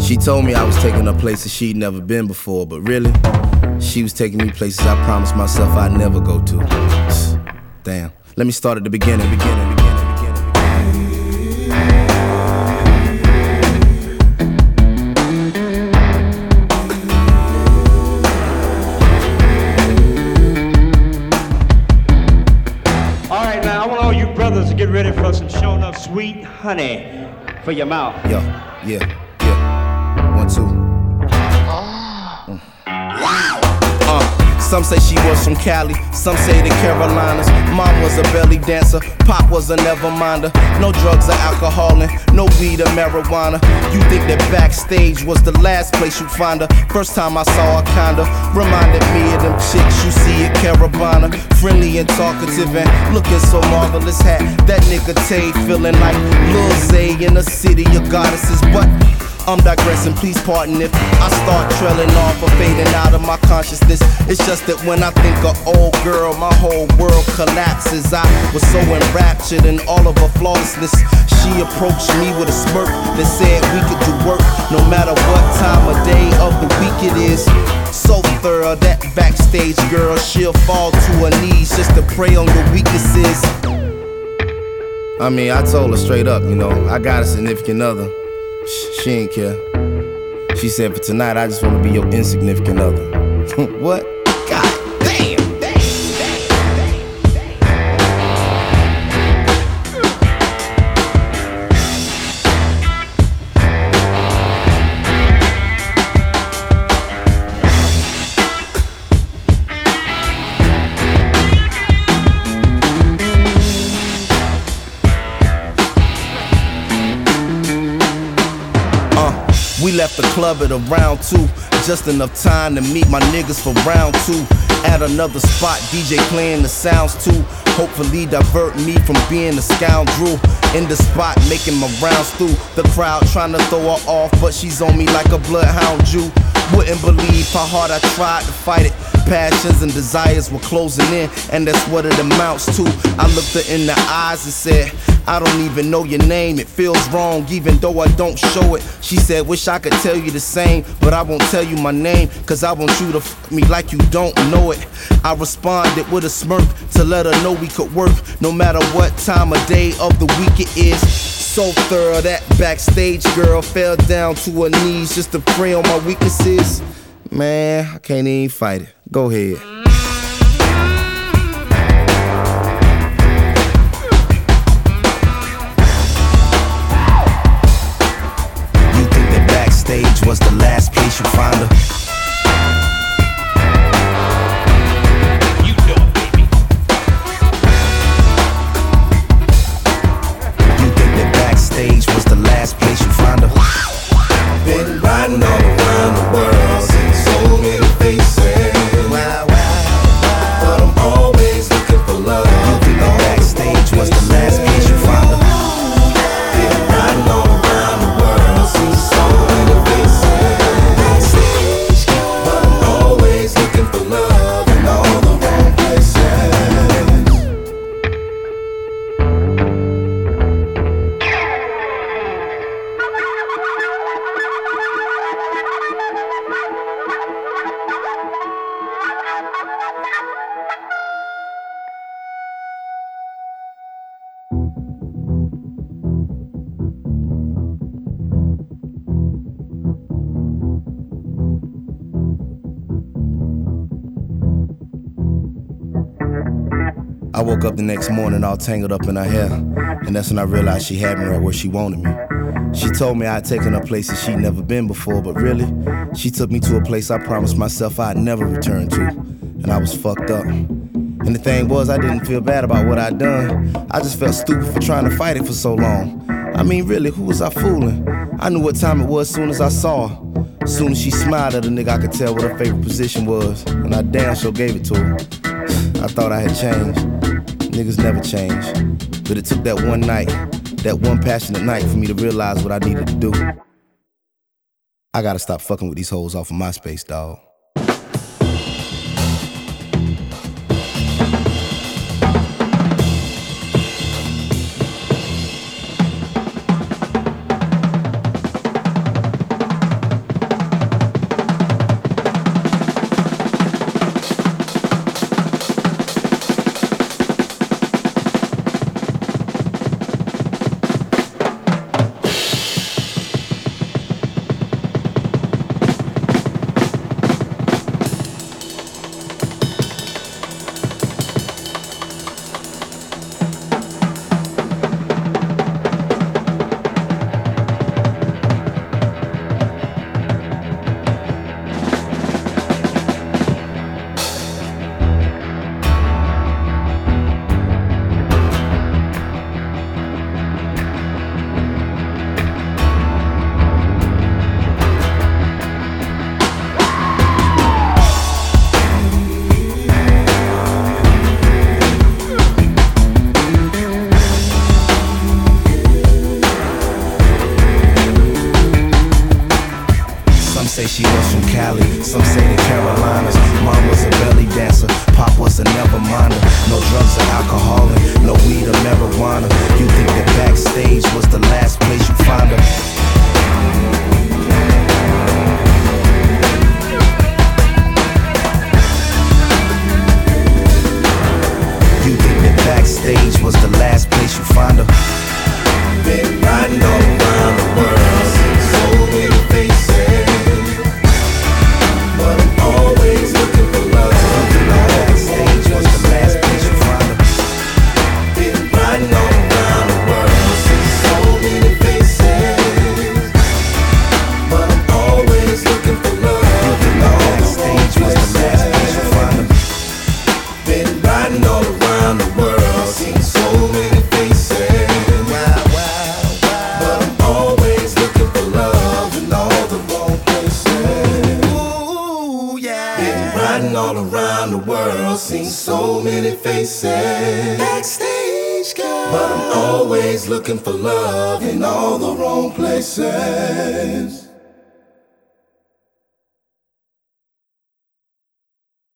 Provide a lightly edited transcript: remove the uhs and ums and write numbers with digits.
She told me I was taking her places she'd never been before, but really, she was taking me places I promised myself I'd never go to. Damn. Let me start at the beginning. All right, now I want all you brothers to get ready for some showing up sweet honey for your mouth. Yo, yeah. 1, 2. Some say she was from Cali, some say the Carolinas. Mom was a belly dancer, Pop was a never-minder. No drugs or alcohol and no weed or marijuana. You think that backstage was the last place you'd find her? First time I saw her kinda reminded me of them chicks you see at Caravana. Friendly and talkative and looking so marvelous. Had that nigga Tay feeling like Lil Zay in the city of goddesses. But I'm digressing, please pardon if I start trailing off or fading out of my consciousness. It's just that when I think of old girl, my whole world collapses. I was so enraptured in all of her flawlessness. She approached me with a smirk that said we could do work no matter what time of day of the week it is. So thorough, that backstage girl, she'll fall to her knees just to prey on your weaknesses. I mean, I told her straight up, you know, I got a significant other. She ain't care. She said, for tonight, I just wanna be your insignificant other. What? God damn! We left the club at around 2, just enough time to meet my niggas for round 2. At another spot, DJ playing the sounds too. Hopefully divert me from being a scoundrel. In the spot, making my rounds through the crowd, trying to throw her off, but she's on me like a bloodhound Jew. Wouldn't believe how hard I tried to fight it. Passions and desires were closing in, and that's what it amounts to. I looked her in the eyes and said, I don't even know your name, it feels wrong even though I don't show it. She said, wish I could tell you the same, but I won't tell you my name, cause I want you to fuck me like you don't know it. I responded with a smirk to let her know we could work no matter what time of day of the week it is. So thorough, that backstage girl fell down to her knees just to prey on my weaknesses. Man, I can't even fight it. Go ahead. Backstage was the last place you find her. You know it, baby. You think that backstage was the last place you find her? Been riding all around the world, seen so many faces. But I'm always looking for love. You think that backstage was the last place you find her? Been riding all around the world, seen so many faces. But I'm always looking for love in all the wrong places. I woke up the next morning all tangled up in her hair, and that's when I realized she had me right where she wanted me. She told me I'd taken her places she'd never been before, but really, she took me to a place I promised myself I'd never return to, and I was fucked up. And the thing was, I didn't feel bad about what I'd done. I just felt stupid for trying to fight it for so long. I mean, really, who was I fooling? I knew what time it was soon as I saw her. Soon as she smiled at a nigga, I could tell what her favorite position was, and I damn sure gave it to her. I thought I had changed. Niggas never change. But it took that one night, that one passionate night for me to realize what I needed to do. I gotta stop fucking with these hoes off of MySpace, dawg. she was from Cali, some say the Carolinas. Mom was a belly dancer, Pop was a never minder. No drugs or alcohol and no weed or marijuana. You think that backstage was the last place you find her? You think that backstage was the last place you find her? Been riding all around the world, seen so many faces, but I'm always looking for love. Backstage was the last place you find her. Been riding all around the world, seen so many faces, but I'm always looking for love. Backstage was the last place you find her. Been riding all around the world, seen so many faces, but I'm always looking for love in all the wrong places. Ooh, yeah. Been riding all around the world, seen so many faces. Backstage girl, but I'm always looking for love in all the wrong places.